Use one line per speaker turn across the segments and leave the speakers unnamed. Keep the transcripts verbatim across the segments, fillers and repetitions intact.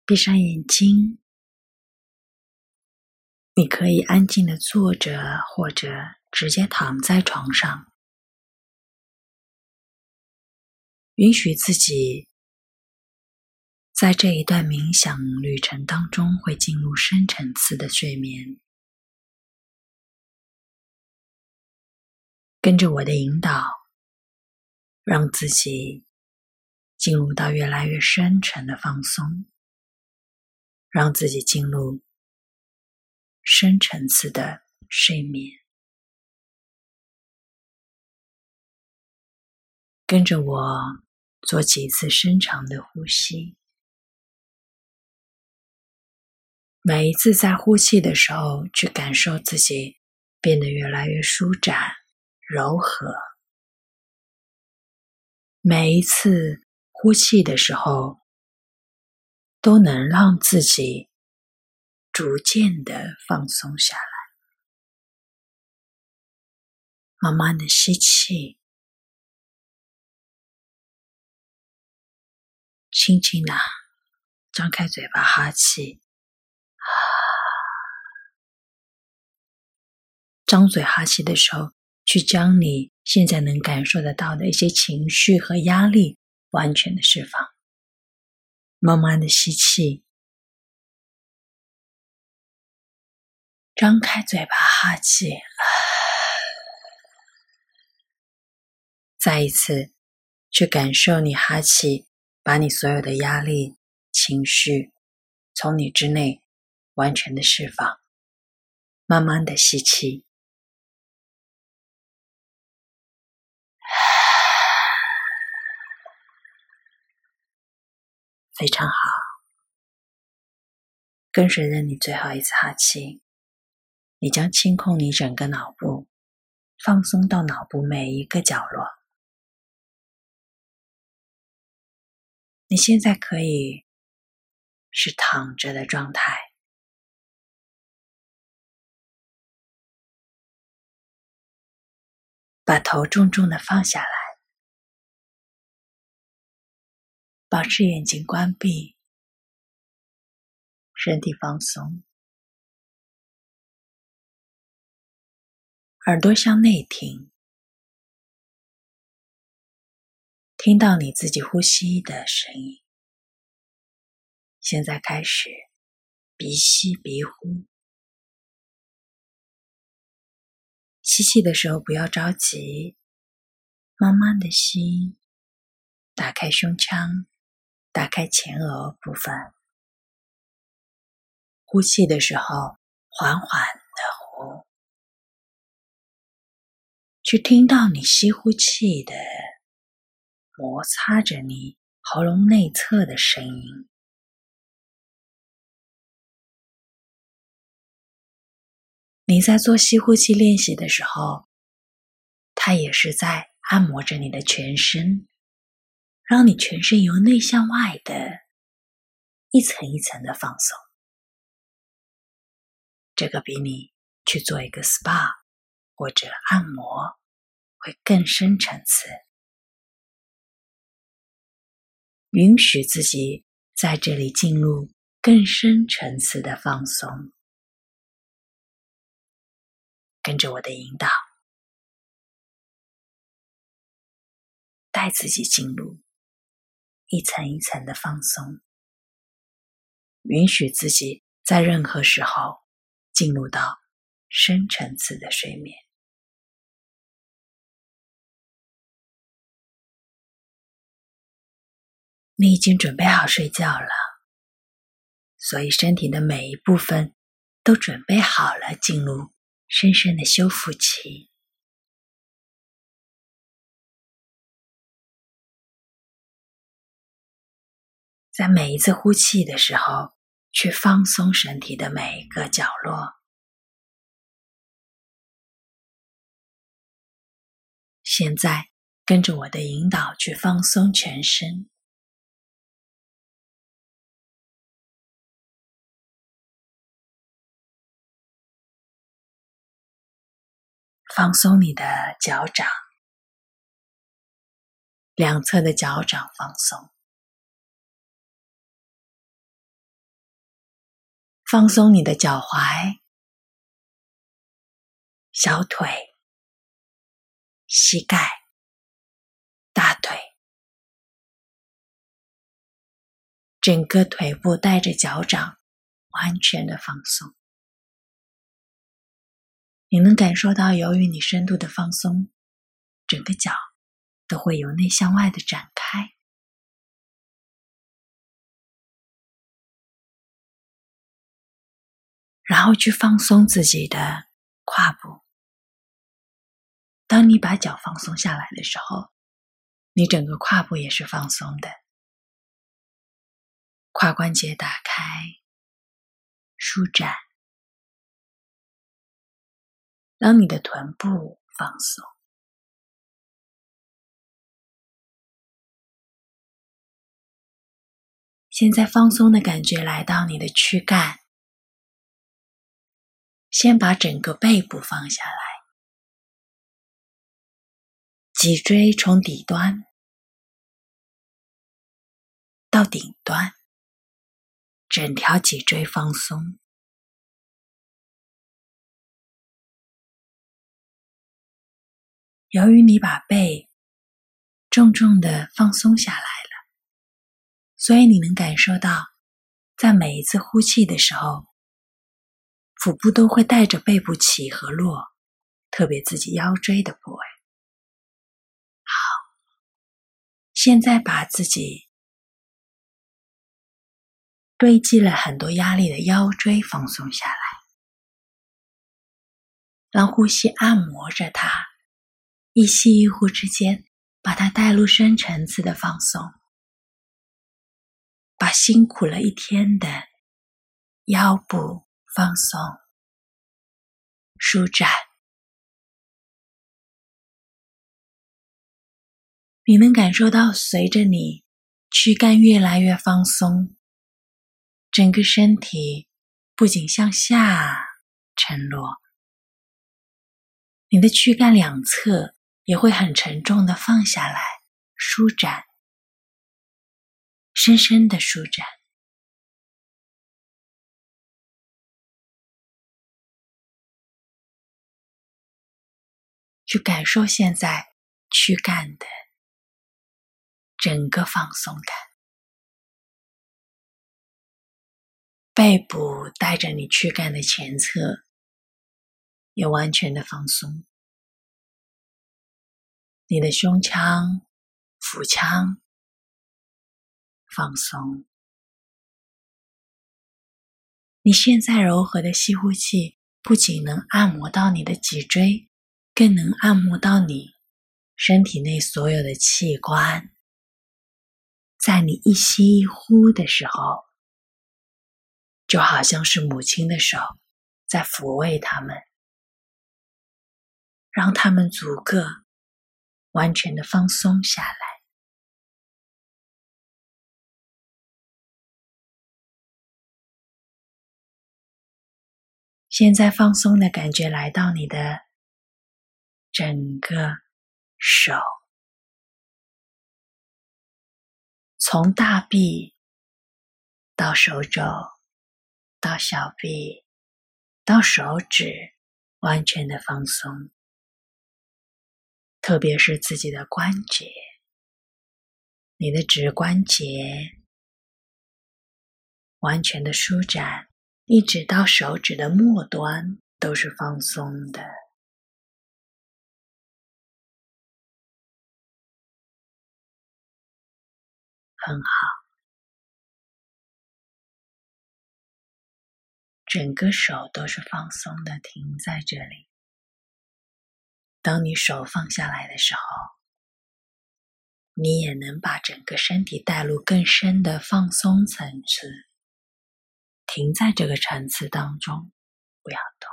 闭上眼睛，你可以安静地坐着，或者直接躺在床上，允许自己在这一段冥想旅程当中会进入深层次的睡眠。跟着我的引导，让自己进入到越来越深沉的放松，让自己进入深层次的睡眠。跟着我做几次深长的呼吸，每一次在呼气的时候，去感受自己变得越来越舒展、柔和。每一次呼气的时候，都能让自己逐渐的放松下来。慢慢的吸气，轻轻的张开嘴巴哈气，张嘴哈气的时候，去将你现在能感受得到的一些情绪和压力完全的释放。慢慢的吸气，张开嘴巴哈气，再一次去感受你哈气，把你所有的压力、情绪从你之内完全的释放。慢慢的吸气，非常好。跟随着你最后一次哈气，你将清空你整个脑部，放松到脑部每一个角落。你现在可以是躺着的状态，把头重重的放下来，保持眼睛关闭，身体放松，耳朵向内听，听到你自己呼吸的声音。现在开始鼻吸鼻呼，吸气的时候不要着急，慢慢的吸，打开胸腔，打开前额部分。呼气的时候缓缓的呼，去听到你吸呼气的摩擦着你喉咙内侧的声音。你在做吸呼气练习的时候，它也是在按摩着你的全身，让你全身由内向外的一层一层的放松。这个比你去做一个 S P A 或者按摩会更深层次。允许自己在这里进入更深层次的放松。跟着我的引导，带自己进入一层一层的放松，允许自己在任何时候进入到深层次的睡眠。你已经准备好睡觉了，所以身体的每一部分都准备好了进入深深的修复期。在每一次呼气的时候，去放松身体的每一个角落。现在跟着我的引导去放松全身。放松你的脚掌，两侧的脚掌放松， 放松你的脚踝、小腿、膝盖、大腿，整个腿部带着脚掌完全的放松。你能感受到，由于你深度的放松，整个脚都会由内向外的展开。然后去放松自己的胯部。当你把脚放松下来的时候，你整个胯部也是放松的。胯关节打开，舒展，让你的臀部放松。现在放松的感觉来到你的躯干，先把整个背部放下来，脊椎从底端到顶端，整条脊椎放松。由于你把背重重的放松下来了，所以你能感受到，在每一次呼气的时候，腹部都会带着背部起和落，特别自己腰椎的部位。好，现在把自己堆积了很多压力的腰椎放松下来，让呼吸按摩着它，一吸一呼之间，把它带入深层次的放松，把辛苦了一天的腰部放松、舒展。你能感受到，随着你躯干越来越放松，整个身体不仅向下沉落，你的躯干两侧也会很沉重的放下来，舒展，深深的舒展。去感受现在躯干的整个放松感，背部带着你躯干的前侧也完全的放松，你的胸腔、腹腔放松。你现在柔和的吸呼气，不仅能按摩到你的脊椎，更能按摩到你身体内所有的器官。在你一吸一呼的时候，就好像是母亲的手在抚慰他们，让他们足个完全的放松下来。现在放松的感觉来到你的整个手，从大臂到手肘，到小臂，到手指，完全的放松。特别是自己的关节，你的指关节完全的舒展，一直到手指的末端都是放松的。很好，整个手都是放松的，停在这里。当你手放下来的时候，你也能把整个身体带入更深的放松层次，停在这个层次当中，不要动。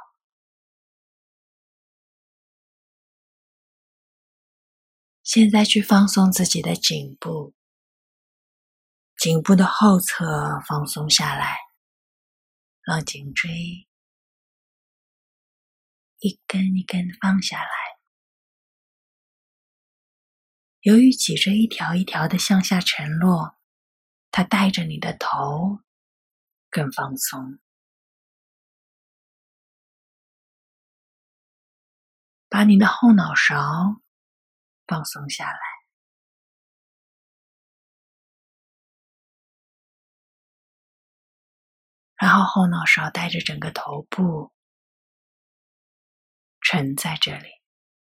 现在去放松自己的颈部，颈部的后侧放松下来，让颈椎一根一根放下来。由于脊椎一条一条的向下沉落，它带着你的头更放松。 把你的后脑勺放松下来，然后后脑勺带着整个头部沉在这里。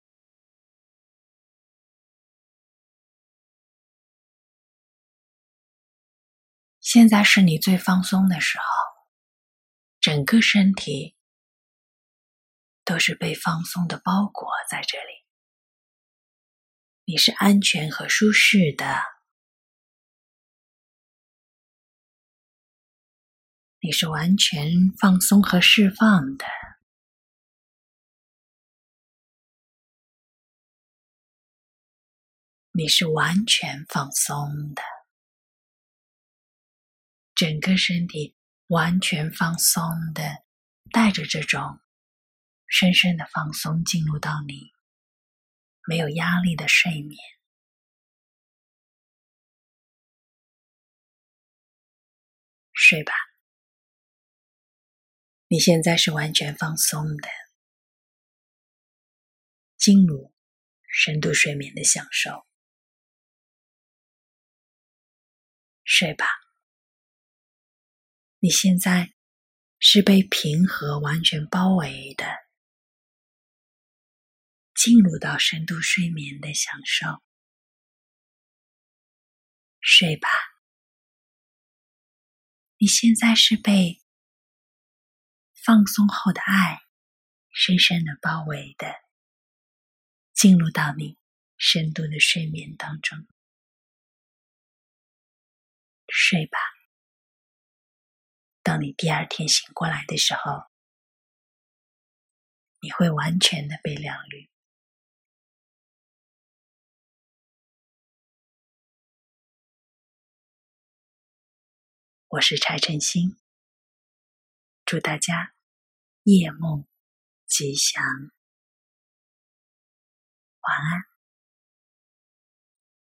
现在是你最放松的时候，整个身体都是被放松的包裹在这里。你是安全和舒适的，你是完全放松和释放的，你是完全放松的，整个身体完全放松的，带着这种深深的放松进入到你没有压力的睡眠。睡吧，你现在是完全放松的，进入深度睡眠的享受。睡吧，你现在是被平和完全包围的，进入到深度睡眠的享受。睡吧，你现在是被放松后的爱深深的包围的，进入到你深度的睡眠当中。睡吧，当你第二天醒过来的时候，你会完全的被疗愈。我是柴晨星，祝大家夜梦吉祥，晚安。